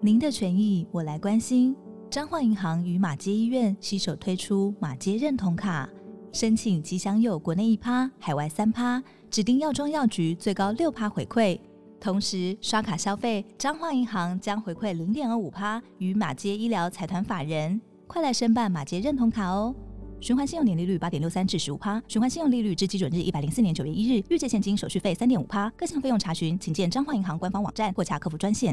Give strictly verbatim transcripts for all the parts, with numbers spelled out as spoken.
您的权益我来关心。彰化银行与马偕医院携手推出马偕认同卡，申请即享有国内一趴、海外三趴，指定药妆药局最高六趴回馈。同时刷卡消费，彰化银行将回馈 零点二五趴与马偕医疗财团法人。快来申办马偕认同卡哦！循环信用年利率 八点六三 至 十五趴， 循环信用利率至基准日一百零四年九月一日，预借现金手续费 三点五趴， 各项费用查询请见彰化银行官方网站或洽客服专线。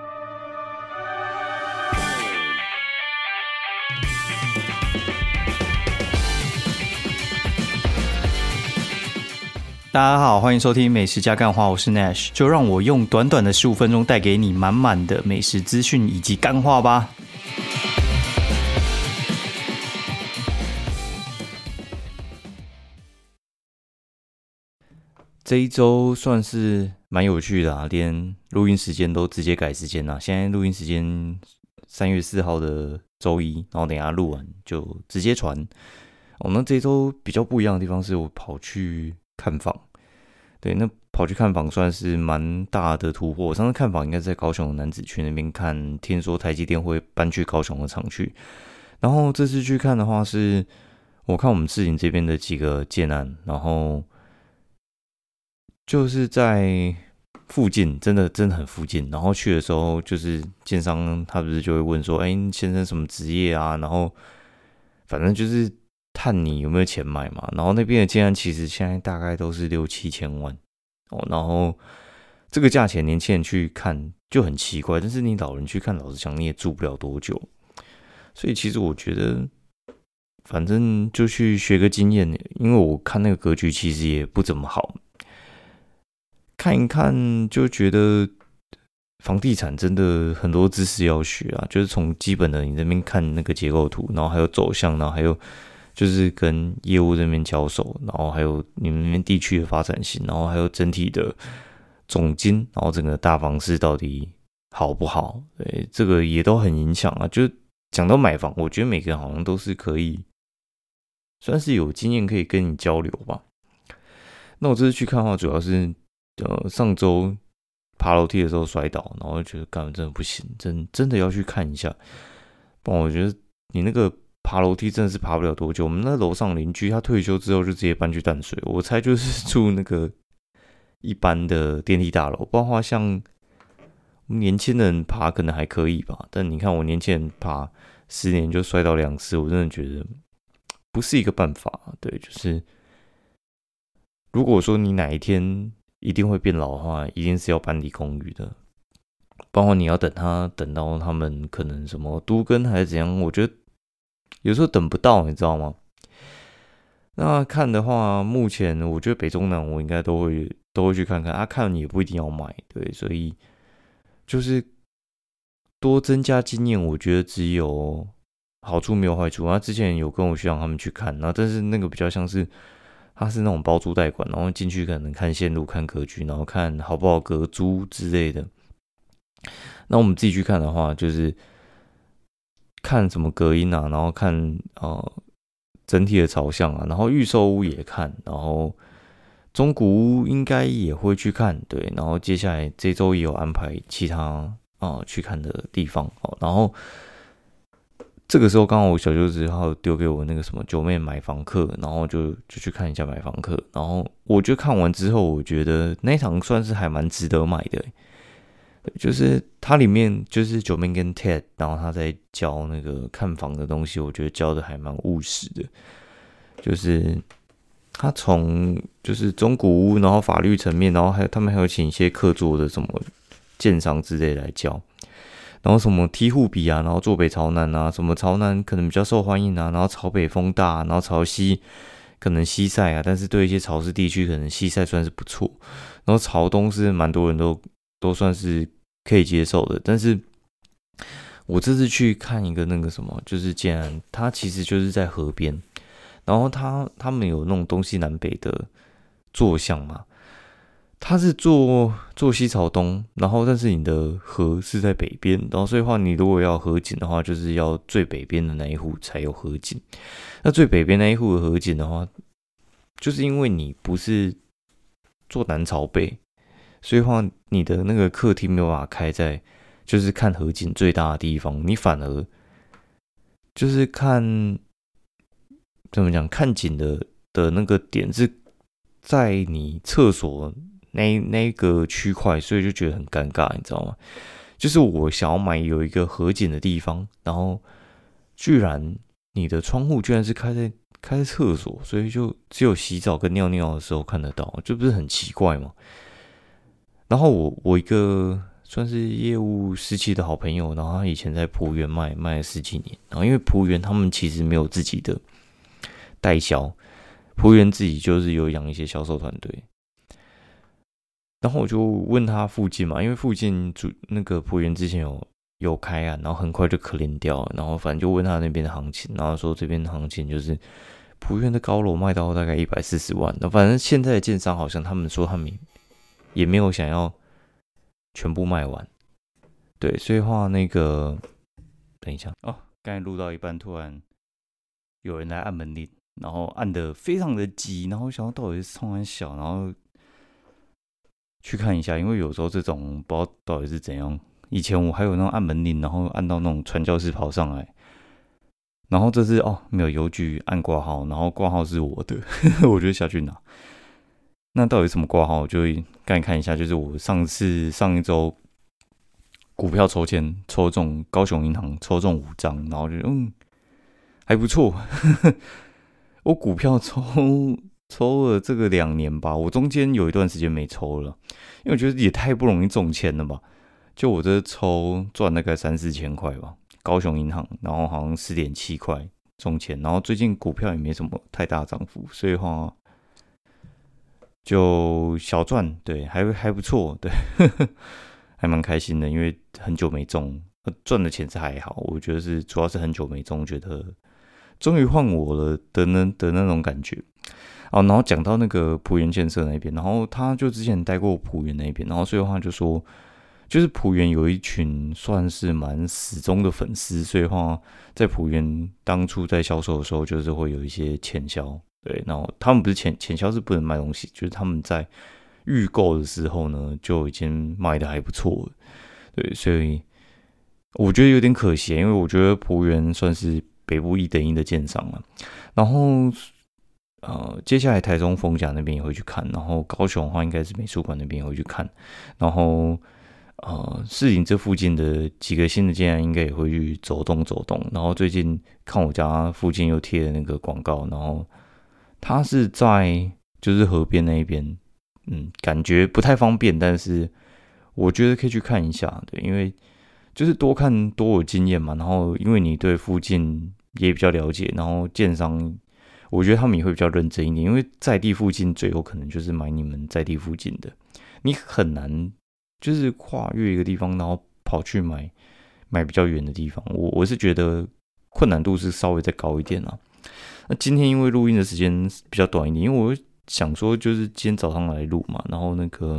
大家好，欢迎收听美食加干话，我是 Nash， 就让我用短短的十五分钟带给你满满的美食资讯以及干话吧。这一周算是蛮有趣的啊，连录音时间都直接改时间啦。现在录音时间三月四号的周一，然后等一下录完就直接传。哦，那这一周比较不一样的地方是我跑去看房。对，那跑去看房算是蛮大的突破。我上次看房应该在高雄的楠梓区那边看，听说台积电会搬去高雄的厂区。然后这次去看的话是，我看我们士林这边的几个建案，然后就是在附近，真的真的很附近。然后去的时候，就是建商他不是就会问说，哎，先生什么职业啊？然后反正就是探你有没有钱买嘛。然后那边的建案其实现在大概都是六七千万哦。然后这个价钱年轻人去看就很奇怪，但是你老人去看，老实讲你也住不了多久。所以其实我觉得，反正就去学个经验，因为我看那个格局其实也不怎么好。看一看就觉得房地产真的很多知识要学啊，就是从基本的你这边看那个结构图，然后还有走向，然后还有就是跟业务这边交手，然后还有你们那边地区的发展性，然后还有整体的总金，然后整个大房市到底好不好，对，这个也都很影响啊。就讲到买房，我觉得每个人好像都是可以算是有经验可以跟你交流吧。那我这次去看的话，主要是呃上周爬楼梯的时候摔倒，然后就觉得干真的不行，真真的要去看一下。不然我觉得你那个爬楼梯真的是爬不了多久。我们那楼上邻居他退休之后就直接搬去淡水，我猜就是住那个一般的电梯大楼。不然的话，像年轻人爬可能还可以吧，但你看我年轻人爬十年就摔倒两次，我真的觉得不是一个办法。对，就是如果说你哪一天一定会变老的话，一定是要搬离公寓的。包括你要等他等到他们可能什么都更还是怎样，我觉得有时候等不到，你知道吗？那看的话，目前我觉得北中南我应该都会都会去看看啊，看你也不一定要买，对，所以就是多增加经验，我觉得只有好处没有坏处。他之前有跟我学长他们去看，然后但是那个比较像是他是那种包租代管，然后进去可能看线路、看格局，然后看好不好隔租之类的。那我们自己去看的话，就是看什么隔音啊，然后看呃整体的朝向啊，然后预售屋也看，然后中古屋应该也会去看，对，然后接下来这周也有安排其他啊、呃、去看的地方哦。然后这个时候刚好我小舅子他丢给我那个什么九妹买房课，然后就就去看一下买房课。然后我就看完之后，我觉得那一堂算是还蛮值得买的。就是它里面就是九妹跟 Ted， 然后他在教那个看房的东西，我觉得教的还蛮务实的。就是他从就是中古屋，然后法律层面，然后还有他们还有请一些客座的什么建商之类来教。然后什么梯户比啊，然后坐北朝南啊，什么朝南可能比较受欢迎啊，然后朝北风大，然后朝西可能西晒啊，但是对一些潮湿地区可能西晒算是不错。然后朝东是蛮多人都都算是可以接受的，但是我这次去看一个那个什么，就是建安，它其实就是在河边，然后它他们有那种东西南北的坐向嘛。它是坐坐西朝东，然后但是你的河是在北边，然后所以话你如果要河景的话，就是要最北边的那一户才有河景。那最北边那一户的河景的话，就是因为你不是坐南朝北，所以话你的那个客厅没有办法开在就是看河景最大的地方，你反而就是看怎么讲，看景的的那个点是在你厕所那那个区块，所以就觉得很尴尬，你知道吗？就是我想要买有一个河景的地方，然后居然你的窗户居然是开在开在厕所，所以就只有洗澡跟尿尿的时候看得到，这不是很奇怪吗？然后我我一个算是业务时期的好朋友，然后他以前在浦原卖卖了十几年，然后因为浦原他们其实没有自己的代销，浦原自己就是有养一些销售团队。然后我就问他附近嘛，因为附近主那个浦原之前有有开啊，然后很快就 clean 掉了，然后反正就问他那边的行情，然后说这边的行情就是浦原的高楼卖到大概一百四十万，那反正现在的建商好像他们说他们也没有想要全部卖完，对，所以话那个等一下哦，刚才录到一半，突然有人来按门铃，然后按得非常的急，然后想到到底是冲很小，然后去看一下，因为有时候这种不知道到底是怎样。以前我还有那种按门铃，然后按到那种传教士跑上来，然后这次哦没有邮局按挂号，然后挂号是我的，我就下去拿。那到底什么挂号？我就刚才看一下，就是我上次上一周股票抽签抽中高雄银行抽中五张，然后就嗯还不错。我股票抽抽了这个两年吧，我中间有一段时间没抽了，因为我觉得也太不容易中签了吧。就我这抽赚大概三四千块吧，高雄银行，然后好像四点七块中签，然后最近股票也没什么太大涨幅，所以话就小赚，对，还还不错，对，还蛮开心的，因为很久没中，赚的钱是还好，我觉得是主要是很久没中，觉得终于换我了的那的那种感觉。哦，然后讲到那个浦原建设那边，然后他就之前待过浦原那边，然后所以的话就说，就是浦原有一群算是蛮死忠的粉丝，所以的话在浦原当初在销售的时候，就是会有一些潜销，对，然后他们不是潜潜销是不能卖东西，就是他们在预购的时候呢就已经卖的还不错了，对，所以我觉得有点可惜，因为我觉得浦原算是北部一等一的建商了，然后。呃，接下来台中逢甲那边也会去看，然后高雄的话应该是美术馆那边也会去看，然后呃士林这附近的几个新的建案应该也会去走动走动，然后最近看我家附近又贴了那个广告，然后它是在就是河边那一边，嗯，感觉不太方便，但是我觉得可以去看一下，对，因为就是多看多有经验嘛，然后因为你对附近也比较了解，然后建商。我觉得他们也会比较认真一点，因为在地附近最有可能就是买你们在地附近的，你很难就是跨越一个地方，然后跑去买买比较远的地方。我我是觉得困难度是稍微再高一点啦。那今天因为录音的时间比较短一点，因为我想说就是今天早上来录嘛，然后那个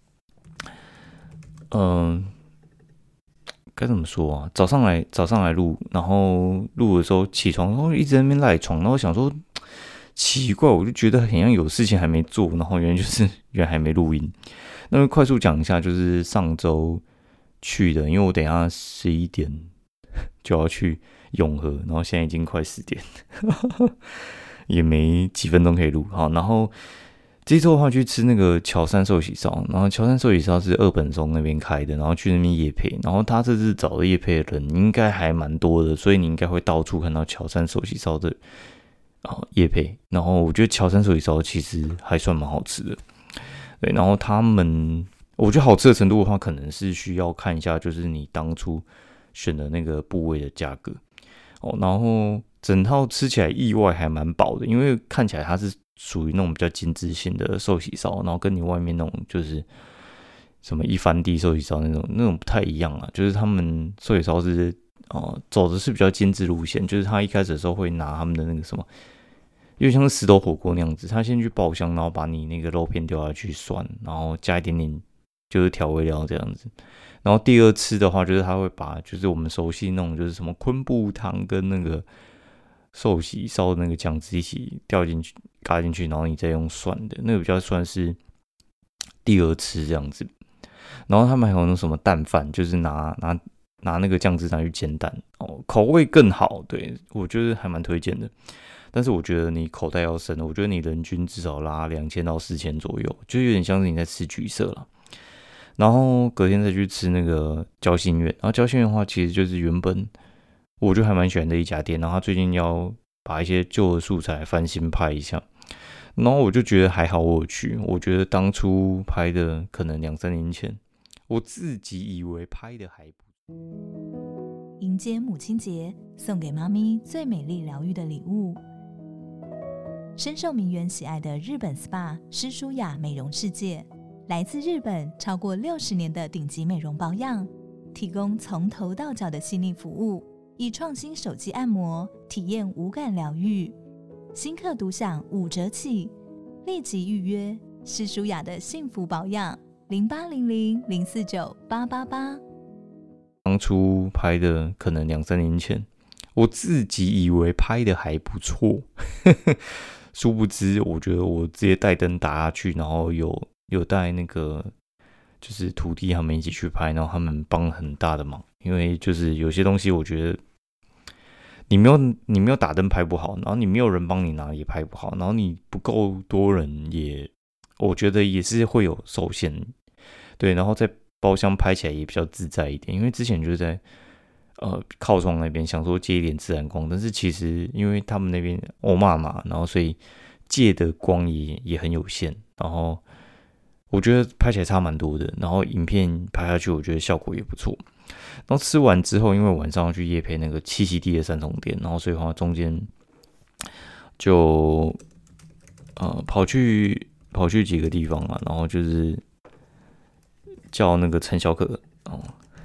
嗯。呃该怎么说啊？早上来早上来录，然后录的时候起床，然后一直在那边赖床，然后想说奇怪，我就觉得好像有事情还没做，然后原来就是原来还没录音。那么快速讲一下，就是上周去的，因为我等一下十一点就要去永和，然后现在已经快十点，也没几分钟可以录。好，然后。这周的话去吃那个桥山寿喜烧，然后桥山寿喜烧是二本松那边开的，然后去那边业配，然后他这次找的业配的人应该还蛮多的，所以你应该会到处看到桥山寿喜烧的啊业配。然后我觉得桥山寿喜烧其实还算蛮好吃的，对，然后他们我觉得好吃的程度的话，可能是需要看一下，就是你当初选的那个部位的价格哦，然后整套吃起来意外还蛮饱的，因为看起来它是。属于那种比较精致性的寿喜烧，然后跟你外面那种就是什么一番地寿喜烧那种那种不太一样啊。就是他们寿喜烧是哦、呃、走的是比较精致路线，就是他一开始的时候会拿他们的那个什么，因为像是石头火锅那样子，他先去爆香，然后把你那个肉片丢下去涮，然后加一点点就是调味料这样子。然后第二次的话，就是他会把就是我们熟悉那种就是什么昆布汤跟那个。寿喜烧的那个酱汁一起掉进去、嘎进去，然后你再用涮的，那个比较算是第二次这样子。 然后他们还有那什么蛋饭，就是拿拿拿那个酱汁拿去煎蛋哦，口味更好。对，我觉得还蛮推荐的。但是我觉得你口袋要深，我觉得你人均至少拉两千到四千左右，就有点像是你在吃橘色了。然后隔天再去吃那个交心苑，然后交心苑的话，其实就是原本我就还蛮喜欢的一家店，然后他最近要把一些旧的素材翻新拍一下，然后我就觉得还好我有去，我觉得当初拍的可能两三年前，我自己以为拍的还不。 迎接母亲节，送给妈咪最美丽疗愈的礼物。深受名媛喜爱的日本 S P A 诗舒雅美容世界，来自日本超过六十年的顶级美容保养，提供从头到脚的细腻服务，以创新手机按摩体验无感疗愈。新客独享五折起，立即预约诗舒雅的幸福保养零八零零零四九八八八。 当初拍的可能两三年前，我自己以为拍的还不错，殊不知，我觉得我直接带灯打下去，然后有有带那个就是徒弟他们一起去拍，然后他们帮很大的忙，因为就是有些东西我觉得你没有你没有打灯拍不好，然后你没有人帮你拿也拍不好，然后你不够多人也，我觉得也是会有受限，对，然后在包厢拍起来也比较自在一点，因为之前就是在呃靠窗那边想说借一点自然光，但是其实因为他们那边欧骂嘛，然后所以借的光也也很有限，然后我觉得拍起来差蛮多的，然后影片拍下去我觉得效果也不错。然后吃完之后，因为晚上要去业配那个七喜地的三重店，然后所以话中间就呃跑去跑去几个地方啊，然后就是叫那个陈小可哦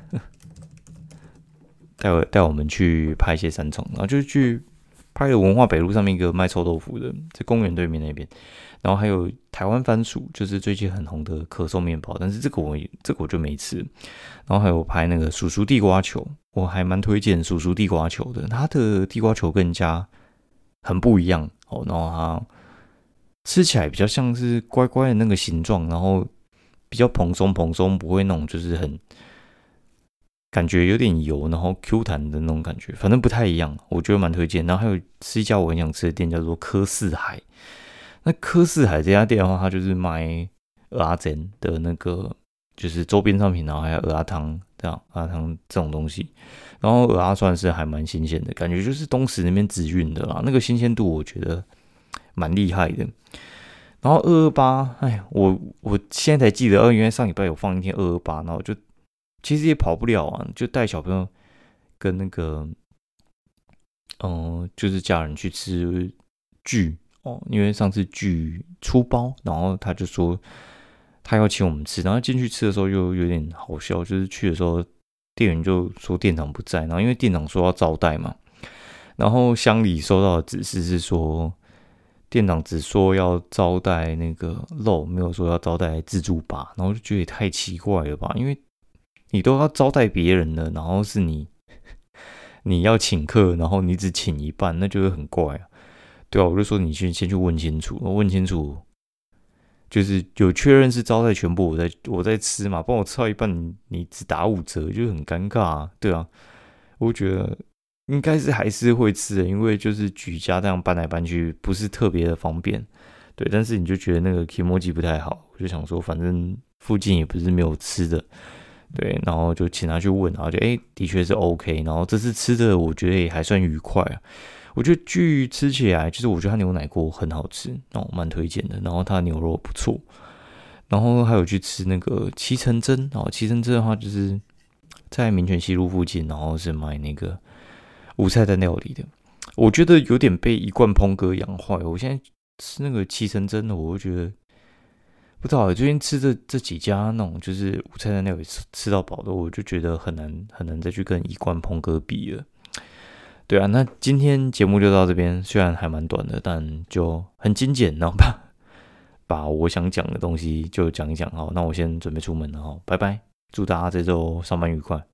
带我带我们去拍一些三重，然后就去拍了文化北路上面一个卖臭豆腐的，在公园对面那边。然后还有台湾番薯，就是最近很红的可颂面包，但是这个我这个我就没吃。然后还有拍那个叔叔地瓜球，我还蛮推荐叔叔地瓜球的，它的地瓜球跟人家很不一样哦，然后它吃起来比较像是乖乖的那个形状，然后比较蓬松蓬松，不会那种就是很感觉有点油，然后 Q 弹的那种感觉，反正不太一样，我觉得蛮推荐。然后还有吃一家我很想吃的店，叫做柯四海。那柯四海这家店的话，它就是卖蚵仔煎的那个，就是周边商品，然后还有蚵仔汤这样，蚵仔汤这种东西。然后蚵仔算是还蛮新鲜的，感觉就是东石那边直运的啦，那个新鲜度我觉得蛮厉害的。然后二二八，哎，我我现在才记得，哦，原来上礼拜有放一天二二八，然后就其实也跑不了啊，就带小朋友跟那个，嗯、呃，就是家人去吃聚。哦，因为上次聚出包，然后他就说他要请我们吃，然后进去吃的时候又有点好笑，就是去的时候店员就说店长不在，然后因为店长说要招待嘛，然后乡里收到的指示是说店长只说要招待那个肉，没有说要招待自助吧，然后就觉得也太奇怪了吧，因为你都要招待别人了，然后是你你要请客，然后你只请一半，那就会很怪啊。对啊，我就说你先先去问清楚，问清楚，就是有确认是招待全部，我在我在吃嘛，不然我吃到一半你你只打五折，就很尴尬啊。对啊，我觉得应该是还是会吃的，因为就是举家这样搬来搬去不是特别的方便。对，但是你就觉得那个 kimoji 不太好，我就想说反正附近也不是没有吃的，对，然后就请他去问，然后就哎、欸、的确是 OK， 然后这次吃的我觉得也还算愉快啊。我觉得巨吃起来，就是我觉得它牛奶锅很好吃，然后蛮推荐的。然后它的牛肉不错，然后还有去吃那个七成真，然后七成真的话就是在民权西路附近，然后是卖那个无菜单料理的。我觉得有点被一贯烹哥养坏。我现在吃那个七成真的，我就觉得不知道，最近吃这这几家那种就是无菜单料理吃吃到饱的，我就觉得很难很难再去跟一贯烹哥比了。对啊，那今天节目就到这边，虽然还蛮短的，但就很精简，然后把把我想讲的东西就讲一讲。好，那我先准备出门了，好，拜拜，祝大家这周上班愉快。